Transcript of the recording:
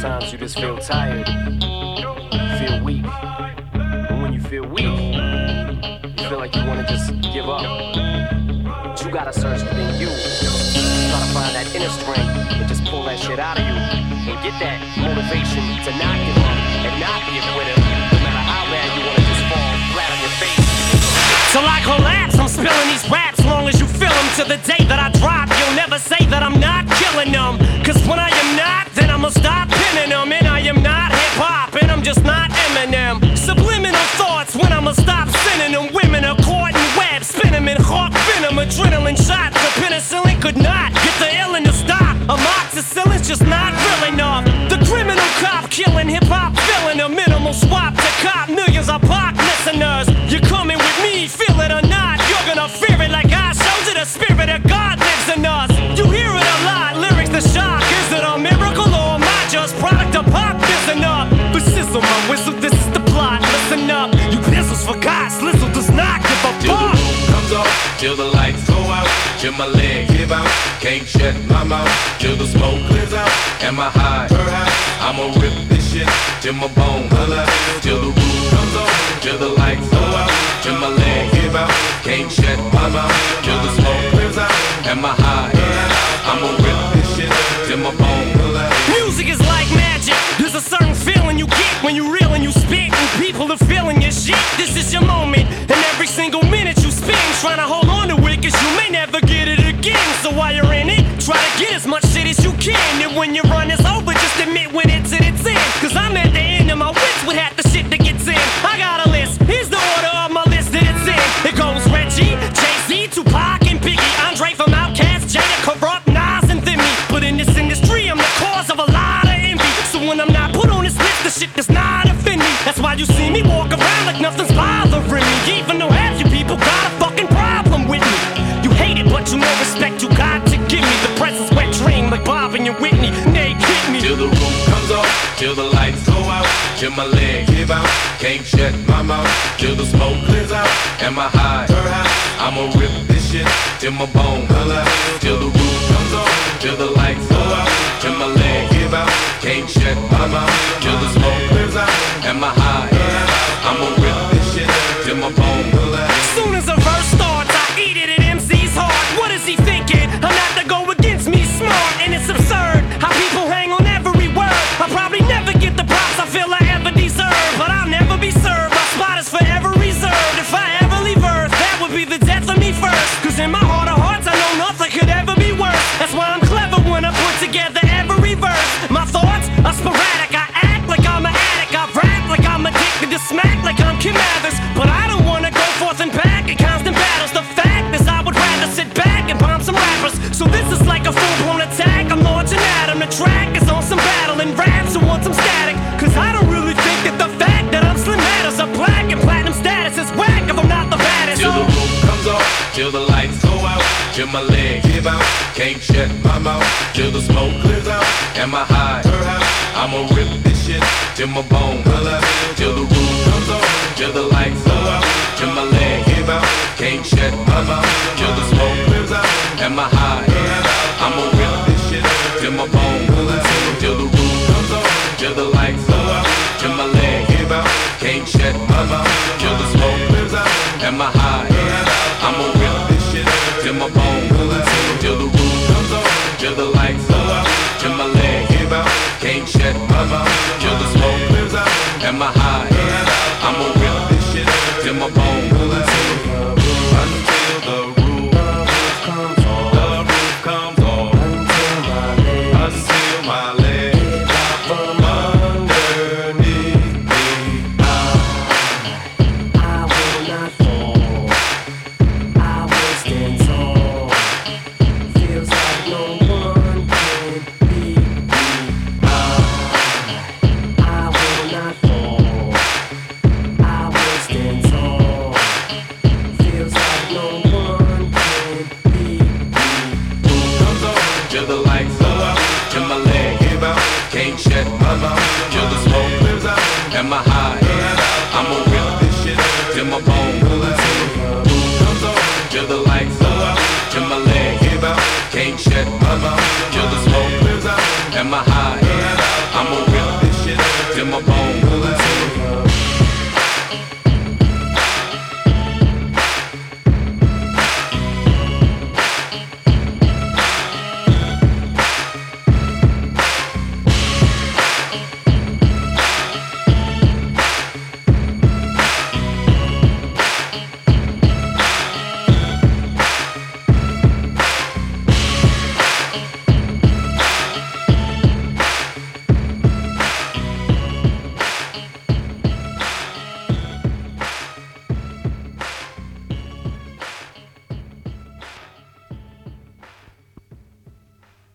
Sometimes you just feel tired, you feel weak. And when you feel weak, you feel like you wanna just give up. But you gotta search within you. Try to find that inner strength and just pull that shit out of you. And get that motivation to not give up and not be a quitter. No matter how bad you wanna just fall flat on your face. Till I collapse, I'm spilling these raps. Long as you feel them, to the day that I drop, you'll never say that I'm not killing them. Cause when I am not, then I'ma stop pinning them. And I am not hip-hop, and I'm just not Eminem. Subliminal thoughts when I'ma stop sending them. Women are caught in webs, spin them in hawk venom. Adrenaline shots, the penicillin could not get the illin to stop. Amoxicillin's just not real enough. The criminal cop killing hip-hop, filling a minimal swap to cop millions of pop listeners. You're coming with me, feel it or not, you're gonna fear it like I showed you. The spirit of God lives in us. You hear it a lot, lyrics the shock. Is it a miracle or am I just product of pop? Listen up, but sizzle my whistle, this is the plot. Listen up, you pistols for God, Slizzle does not give a till fuck. the roof comes off, till the lights go out, till my leg give out, can't shut my mouth, till the smoke clears out, and my high, I'ma rip this shit, till my bone, till the roof comes off, till the lights go out, till my leg give out, can't shut my mouth, till the smoke clears out, and my high, I'ma rip this shit, till my bone. Music is like magic. There's a certain feeling you get when you reel and you spit, and people are feeling your shit. This is your moment, and every single minute you spend trying to hold on to it, cause you may never get it again. So while you're in it, try to get as much shit as you can. And when your run is over, just admit when it's in its end. Cause I'm at the end of my wits with half the shit that gets in. I got a list, here's the order of my list that it's in. It goes Reggie, Jay-Z, Tupac, and Biggie, Andre from Outkast, Jada, Corrupt, Nas, and Thimmy. But in this industry, I'm the cause of a lot of envy. So when I'm not put on this list, the shit does not offend me. That's why you see me walk around like nothing's bothering me. Even though half you people got a fucking problem with me. You hate it, but you know respect you got to give me. The presence wet dream like Bob and your Whitney. Nay, hit me. Till the roof comes off, till the lights go out, till my leg give out, can't shut my mouth, till the smoke clears out, and my high, I'ma rip this shit, till my bone, till the roof comes off, till the lights go out, till my leg give out, can't shut my mouth, till the smoke clears out, and my high, I'ma rip this shit, till my bone. Soon as a verse starts, I eat it at MC's heart. What is he thinking? I'm not to go against me, smart, and it's absurd how people hang on every word. I'll probably never get the props I feel I ever deserve, but I'll never be served. My spot is forever reserved. If I ever leave Earth, that would be the death of me first. Cause in my heart of hearts, I know nothing could ever be worse. That's why I'm clever when I put together every verse. My thoughts are sporadic. I act like I'm an addict. I rap like I'm addicted to smack like I'm Kim Mathers. But I don't wanna go forth and back in constant battles. The fact is I would rather sit back and bomb some rappers. So this is like a full-blown attack. I'm launching at 'em. The track is on some battle and raps who want some static. Cause I don't really think that the fact that I'm Slim matters. A black and platinum status is whack if I'm not the baddest. Till the roof comes off, till the lights go out, till my leg give out, can't shut my mouth, till the smoke clears out, and my high, I'ma rip this shit, till my bone, till the roof comes off, till the lights go out, till my leg give out, can't shut my mouth, till the smoke clears out, and my high, I'ma rip this shit, till my bone, till the roof comes off, till the lights go out, till my leg give out, can't shut my mouth, till the smoke clears out, and my high, I'ma rip this shit, till my bone, till the roof comes off, till the lights